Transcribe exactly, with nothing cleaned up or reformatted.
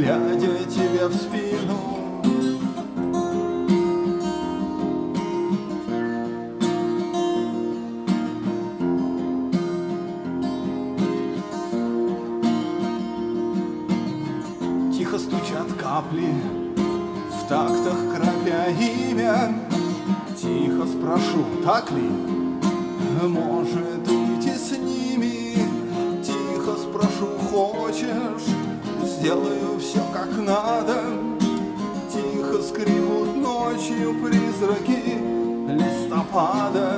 глядя тебе в спину. Тихо стучат капли, в тактах крапя имя. Тихо спрошу, так ли? Может, уйти с ними? Тихо спрошу, хочешь? Сделаю все как надо. Тихо скрипут ночью призраки листопада.